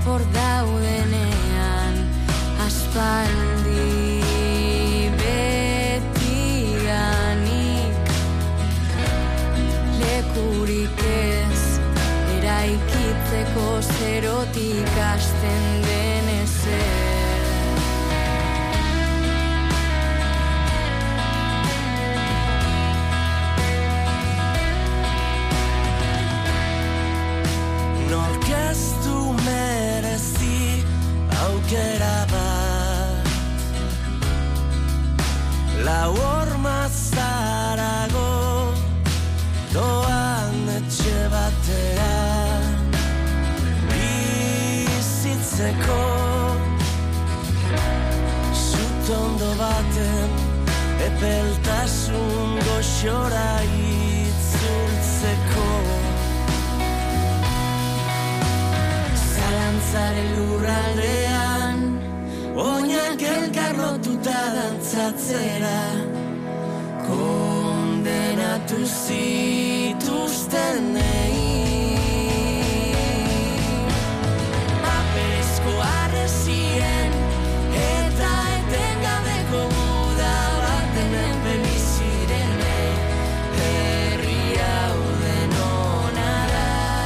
hor daudenean aspaldi betidanik lekurik ez eraikitzeko zerotik hasten den ezer. Norkeztu merezi aukera bat, lau horma zarago doan etxe batera bizitzeko, zutondo baten epeltasun goxora itzultzeko. Zalantzaren lurraldean oinak elkarrotuta dantzatzera kondenatu zituztenei. Paperezko harresien eta etengabeko muda baten bizirenei herri hau denona da.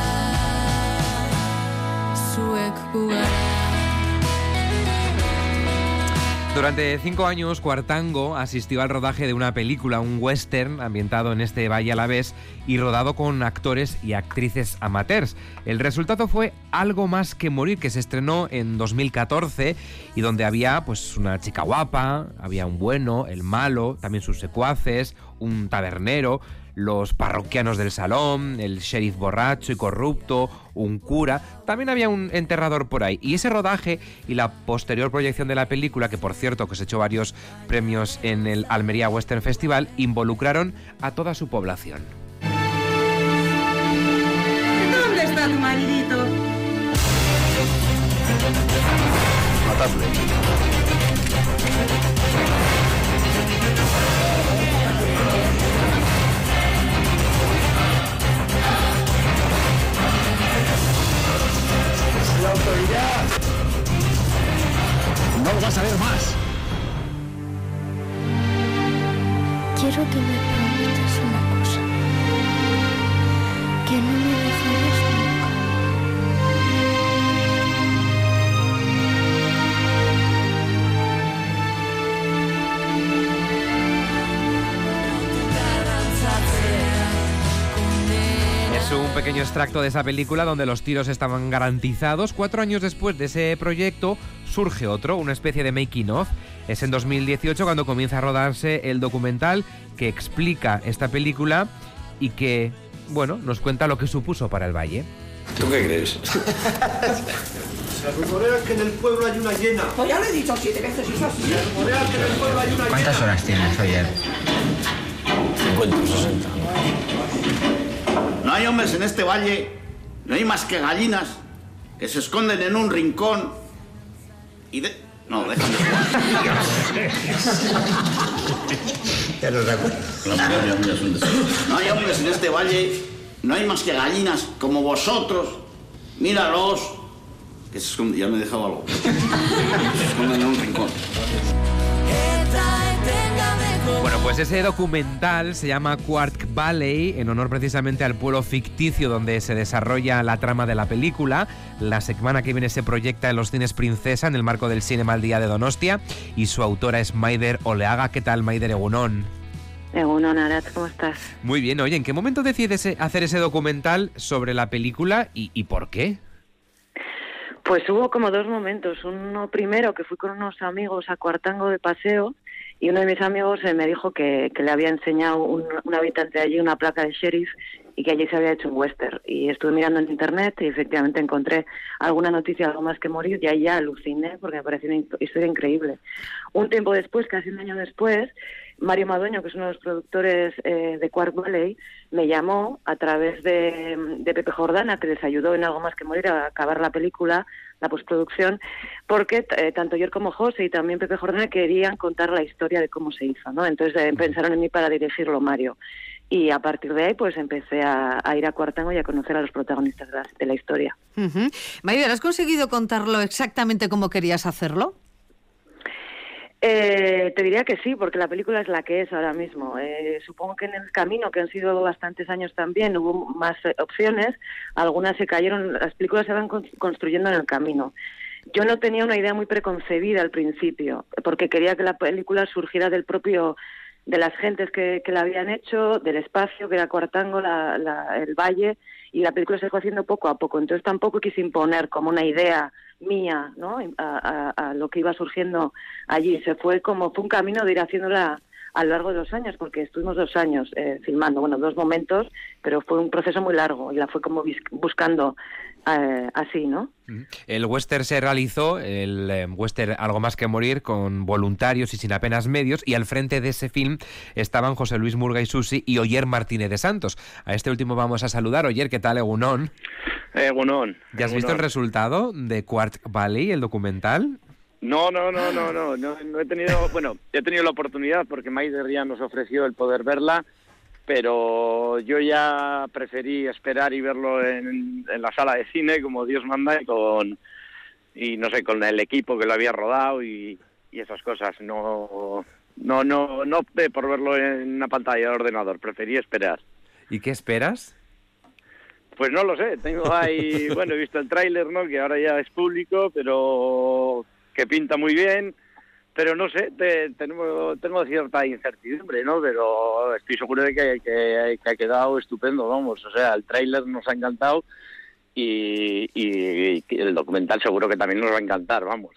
Durante 5 años, Cuartango asistió al rodaje de una película, un western ambientado en este valle alavés y rodado con actores y actrices amateurs. El resultado fue Algo más que morir, que se estrenó en 2014 y donde había pues una chica guapa, había un bueno, el malo, también sus secuaces, un tabernero, los parroquianos del salón, el sheriff borracho y corrupto, un cura, también había un enterrador por ahí. Y ese rodaje y la posterior proyección de la película, que por cierto cosechó varios premios en el Almería Western Festival, involucraron a toda su población. ¿Dónde está tu maridito? Matadle. La autoridad. No lo vas a ver más. Quiero que me prometas una cosa, que no me dejarás nunca. Es un pequeño extracto de esa película donde los tiros estaban garantizados. 4 años después de ese proyecto surge otro, una especie de making of. Es en 2018 cuando comienza a rodarse el documental que explica esta película y que, bueno, nos cuenta lo que supuso para el valle. ¿Tú qué crees? Se rumorea que en el pueblo hay una hiena. Pues ya lo he dicho 7 veces, eso sí. Se rumorea que en el pueblo hay una hiena. ¿Cuántas horas tienes, Oyer? 50, 60. No hay hombres en este valle, no hay más que gallinas que se esconden en un rincón y de... No, déjame jugar. Ya lo recuerdo. No hay hombres en este valle, no hay más que gallinas como vosotros. Míralos. Que se esconden, ya me he dejado algo. Se esconden en un rincón. Bueno, pues ese documental se llama Quark Valley, en honor precisamente al pueblo ficticio donde se desarrolla la trama de la película. La semana que viene se proyecta en los cines Princesa en el marco del Cinema al Día de Donostia y su autora es Maider Oleaga. ¿Qué tal, Maider? Egunon. Egunon, Arat, ¿cómo estás? Muy bien. Oye, ¿en qué momento decides hacer ese documental sobre la película y por qué? Pues hubo como 2 momentos. Uno primero, que fui con unos amigos a Cuartango de paseo, y uno de mis amigos me dijo que le había enseñado un habitante de allí una placa de sheriff y que allí se había hecho un western. Y estuve mirando en internet y efectivamente encontré alguna noticia, Algo más que morir, y ahí ya aluciné porque me pareció una historia increíble. Un tiempo después, casi un año después, Mario Madueño, que es uno de los productores de Quark Valley, me llamó a través de Pepe Jordana, que les ayudó en Algo más que morir a acabar la película, la postproducción, porque tanto yo como José y también Pepe Jordana querían contar la historia de cómo se hizo, ¿no? Entonces pensaron en mí para dirigirlo, Mario. y a partir de ahí pues empecé a ir a Cuartango y a conocer a los protagonistas de la historia. Maider, ¿has conseguido contarlo exactamente como querías hacerlo? Te diría que sí, porque la película es la que es ahora mismo. Supongo que en el camino, que han sido bastantes años también, hubo más opciones, algunas se cayeron, las películas se van construyendo en el camino. Yo no tenía una idea muy preconcebida al principio, porque quería que la película surgiera de las gentes que la habían hecho, del espacio, que era Cuartango, el valle, y la película se fue haciendo poco a poco. Entonces tampoco quise imponer como una idea mía, ¿no?, a lo que iba surgiendo allí. Fue un camino de ir haciéndola a lo largo de los años, porque estuvimos 2 años filmando, 2 momentos, pero fue un proceso muy largo y la fue como buscando así, ¿no? El western se realizó, el western Algo más que morir, con voluntarios y sin apenas medios, y al frente de ese film estaban José Luis Murga y Susi y Oyer Martínez de Santos. A este último vamos a saludar. Oyer, ¿qué tal, egunon? Egunon. ¿Ya has visto el resultado de Quart Valley, el documental? No he tenido, he tenido la oportunidad porque Maider ya nos ofreció el poder verla, pero yo ya preferí esperar y verlo en la sala de cine, como Dios manda, con el equipo que lo había rodado y esas cosas. No opté por verlo en una pantalla de ordenador, preferí esperar. ¿Y qué esperas? Pues no lo sé, tengo ahí, he visto el tráiler, ¿no?, que ahora ya es público, pero que pinta muy bien, pero no sé, tengo cierta incertidumbre, ¿no?, pero estoy seguro de que ha quedado estupendo, vamos, o sea, el tráiler nos ha encantado y el documental seguro que también nos va a encantar, vamos.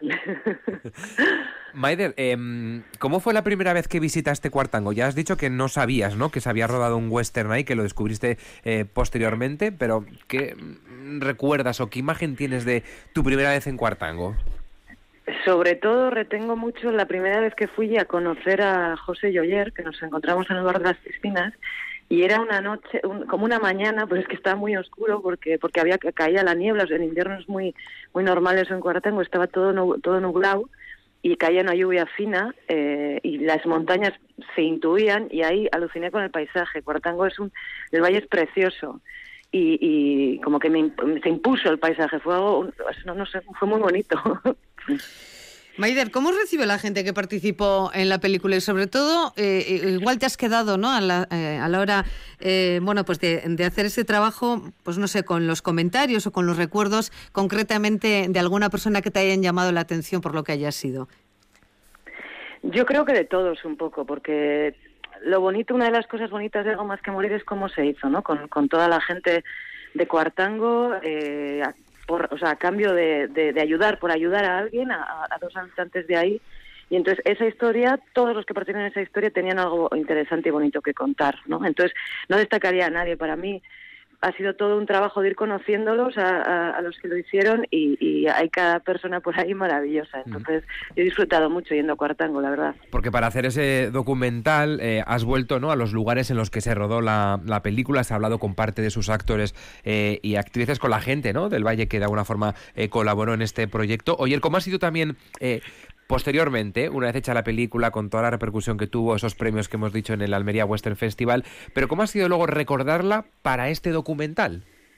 Maider, ¿cómo fue la primera vez que visitaste Cuartango? Ya has dicho que no sabías, ¿no?, que se había rodado un western ahí, que lo descubriste posteriormente, pero ¿qué recuerdas o qué imagen tienes de tu primera vez en Cuartango? Sobre todo retengo mucho la primera vez que fui a conocer a José y Oyer, que nos encontramos en el bar de las Piscinas, y era una noche, como una mañana, pero es que estaba muy oscuro porque caía la niebla. O sea, en invierno es muy normal eso en Cuartango, estaba todo nublado y caía una lluvia fina y las montañas se intuían, y ahí aluciné con el paisaje. Cuartango el valle es precioso. Y como que se impuso el paisaje, fue algo, no sé, fue muy bonito. Maider, ¿cómo recibe la gente que participó en la película? Y sobre todo, igual te has quedado, ¿no?, a la hora de hacer ese trabajo, pues no sé, con los comentarios o con los recuerdos concretamente de alguna persona que te hayan llamado la atención por lo que haya sido. Yo creo que de todos un poco, porque lo bonito, una de las cosas bonitas de Algo más que morir es cómo se hizo, ¿no?, con toda la gente de Cuartango, a cambio de ayudar, por ayudar a alguien, a 2 habitantes de ahí. Y entonces esa historia, todos los que participan en esa historia tenían algo interesante y bonito que contar, ¿no? Entonces no destacaría a nadie. Para mí ha sido todo un trabajo de ir conociéndolos a los que lo hicieron, y hay cada persona por ahí maravillosa. Entonces yo he disfrutado mucho yendo a Cuartango, la verdad. Porque para hacer ese documental has vuelto, ¿no?, a los lugares en los que se rodó la película, has hablado con parte de sus actores y actrices, con la gente, ¿no?, del Valle, que de alguna forma colaboró en este proyecto. Oye, ¿cómo ha sido también posteriormente, una vez hecha la película, con toda la repercusión que tuvo, esos premios que hemos dicho en el Almería Western Festival, pero cómo ha sido luego recordarla para este documental?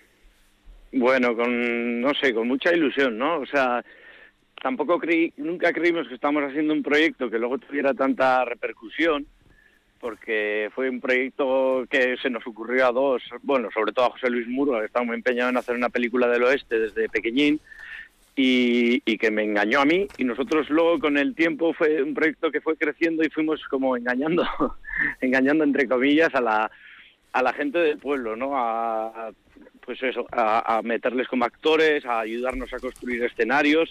Bueno, con mucha ilusión, ¿no? O sea, nunca creímos que estábamos haciendo un proyecto que luego tuviera tanta repercusión, porque fue un proyecto que se nos ocurrió a 2, sobre todo a José Luis Murga, que estaba muy empeñado en hacer una película del oeste desde pequeñín, y que me engañó a mí, y nosotros luego con el tiempo fue un proyecto que fue creciendo y fuimos como engañando entre comillas a la gente del pueblo, ¿no? A meterles como actores, a ayudarnos a construir escenarios,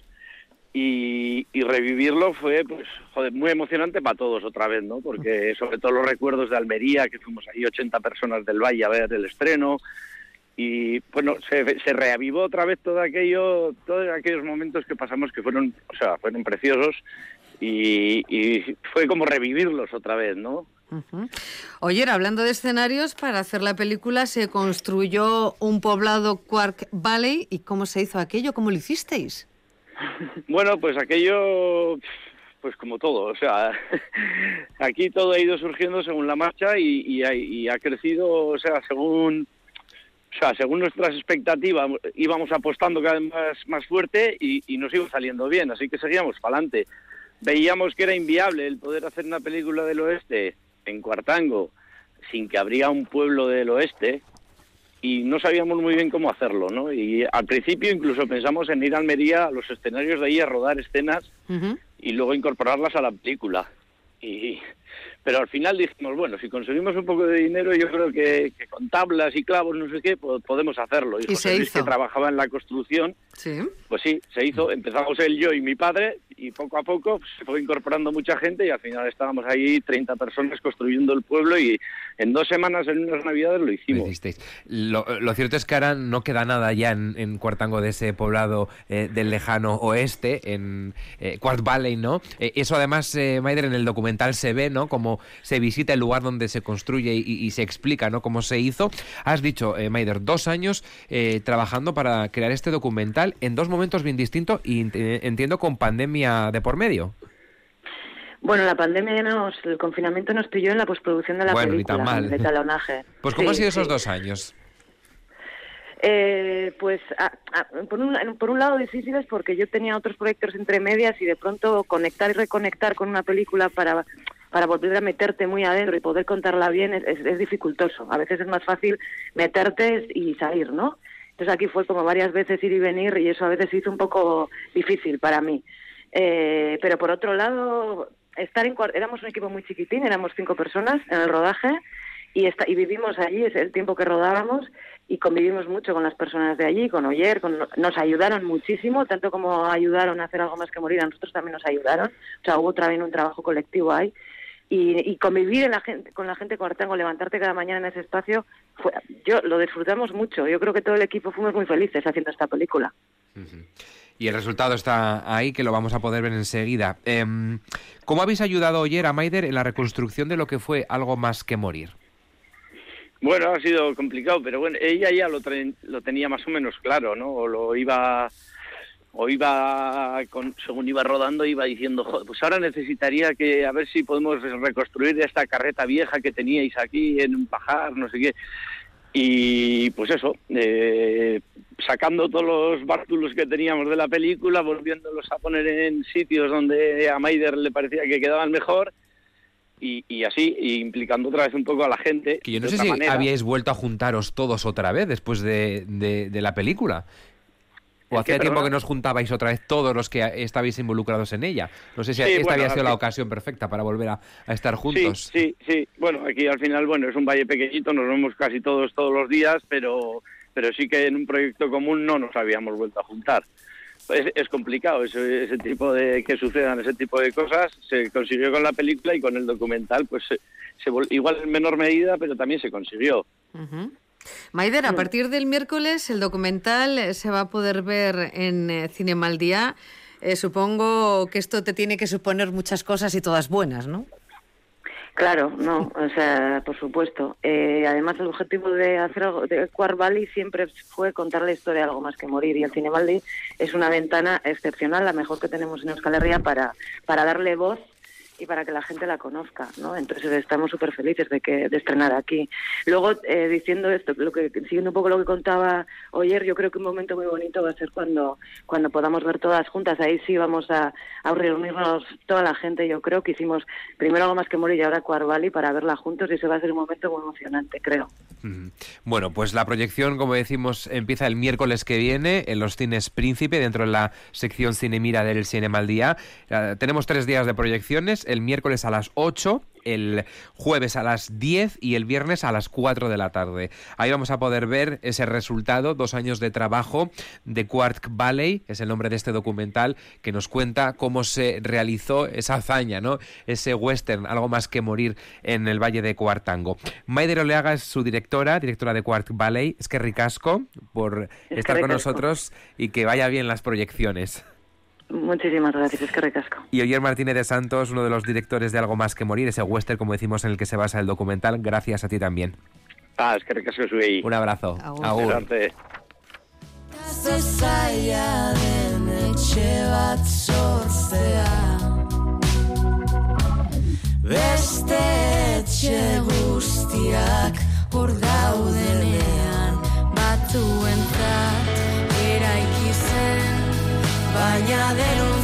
y revivirlo fue muy emocionante para todos otra vez, ¿no? Porque sobre todo los recuerdos de Almería, que fuimos ahí 80 personas del Valle a ver el estreno. Y bueno, se reavivó otra vez todos aquellos momentos que pasamos, que fueron preciosos, y fue como revivirlos otra vez, ¿no? Uh-huh. Oye, hablando de escenarios, para hacer la película se construyó un poblado, Quart Valley. ¿Y cómo se hizo aquello? ¿Cómo lo hicisteis? Bueno, pues aquello pues como todo, o sea, aquí todo ha ido surgiendo según la marcha y ha crecido, o sea, según nuestras expectativas íbamos apostando cada vez más fuerte y nos iba saliendo bien, así que seguíamos para adelante. Veíamos que era inviable el poder hacer una película del oeste en Cuartango sin que habría un pueblo del oeste y no sabíamos muy bien cómo hacerlo, ¿no? Y al principio incluso pensamos en ir a Almería, a los escenarios de ahí, a rodar escenas y luego incorporarlas a la película. Pero al final dijimos, bueno, si conseguimos un poco de dinero, yo creo que con tablas y clavos, no sé qué, podemos hacerlo. Y José Luis, que trabajaba en la construcción, pues sí, se hizo. Empezamos él, yo y mi padre, y poco a poco se fue incorporando mucha gente y al final estábamos ahí 30 personas construyendo el pueblo y en 2 semanas, en unas navidades, lo hicimos. Lo cierto es que ahora no queda nada ya en Cuartango de ese poblado del lejano oeste, en Quart Valley, ¿no? Eso además, Maider, en el documental se ve, ¿no? Como se visita el lugar donde se construye y se explica, ¿no? Cómo se hizo. Has dicho, Maider, 2 años trabajando para crear este documental en 2 momentos bien distintos y entiendo con pandemia de por medio. Bueno, la pandemia el confinamiento nos pilló en la postproducción de la película, ni tan mal. De talonaje. Pues ¿cómo han sido esos 2 años? Pues por un lado difíciles porque yo tenía otros proyectos entre medias y de pronto conectar y reconectar con una película para volver a meterte muy adentro y poder contarla bien es dificultoso. A veces es más fácil meterte y salir, ¿no? Entonces aquí fue como varias veces ir y venir y eso a veces se hizo un poco difícil para mí. Pero por otro lado, éramos un equipo muy chiquitín, éramos 5 personas en el rodaje y vivimos allí, es el tiempo que rodábamos y convivimos mucho con las personas de allí, con Oyer, nos ayudaron muchísimo, tanto como ayudaron a hacer Algo más que morir, a nosotros también nos ayudaron, o sea, hubo también un trabajo colectivo ahí. Y convivir con la gente de Cuartango, levantarte cada mañana en ese espacio, lo disfrutamos mucho. Yo creo que todo el equipo fuimos muy felices haciendo esta película. Y el resultado está ahí, que lo vamos a poder ver enseguida. ¿Cómo habéis ayudado Oyer a Maider en la reconstrucción de lo que fue Algo más que morir? Bueno, ha sido complicado, pero bueno, ella ya lo tenía más o menos claro, ¿no? Según iba rodando, iba diciendo, joder, pues ahora necesitaría a ver si podemos reconstruir esta carreta vieja que teníais aquí en un pajar, no sé qué. Y pues eso, sacando todos los bártulos que teníamos de la película, volviéndolos a poner en sitios donde a Maider le parecía que quedaban mejor, y así, y implicando otra vez un poco a la gente. Que yo no sé si habíais vuelto a juntaros todos otra vez después de la película. ¿O hacía tiempo que nos juntabais otra vez todos los que estabais involucrados en ella? No sé si esta había sido la ocasión perfecta para volver a estar juntos. Sí. Bueno, aquí al final, es un valle pequeñito, nos vemos casi todos los días, pero sí que en un proyecto común no nos habíamos vuelto a juntar. Es complicado ese tipo de que sucedan ese tipo de cosas. Se consiguió con la película y con el documental, pues igual en menor medida, pero también se consiguió. Maider, a partir del miércoles el documental se va a poder ver en Cinema al Día. Supongo que esto te tiene que suponer muchas cosas y todas buenas, ¿no? Claro, no, o sea, por supuesto. Además, el objetivo de hacer algo de Quart Valley siempre fue contar la historia de Algo más que morir, y el Cinema al Día es una ventana excepcional, la mejor que tenemos en Euskal Herria para darle voz y para que la gente la conozca, ¿no? Entonces estamos súper felices de estrenar aquí. Luego, diciendo esto, siguiendo un poco lo que contaba Oyer, yo creo que un momento muy bonito va a ser cuando podamos ver todas juntas. Ahí sí vamos a reunirnos toda la gente. Yo creo que hicimos primero Algo más que morir y ahora Quart Valley para verla juntos, y ese va a ser un momento muy emocionante, creo. Bueno, pues la proyección, como decimos, empieza el miércoles que viene en los cines Príncipe, dentro de la sección Cinemira del Cinema al Día. Tenemos 3 días de proyecciones: el miércoles a las 8, el jueves a las 10 y el viernes a las 4 de la tarde. Ahí vamos a poder ver ese resultado, 2 años de trabajo de Quart Valley, es el nombre de este documental, que nos cuenta cómo se realizó esa hazaña, ¿no? Ese western, Algo más que morir, en el Valle de Cuartango. Maider Oleaga es su directora de Quart Valley. Es que ricasco por estar con nosotros y que vaya bien las proyecciones. Muchísimas gracias, es que ricasco. Y Oyer Martínez de Santos, uno de los directores de Algo más que morir, ese western, como decimos, en el que se basa el documental. Gracias a ti también. Es que ricasco zuei. Un abrazo. Agur. Zaiaren etxe bat sortzea hor daudenean batzuentzat eraiki zen, baina dero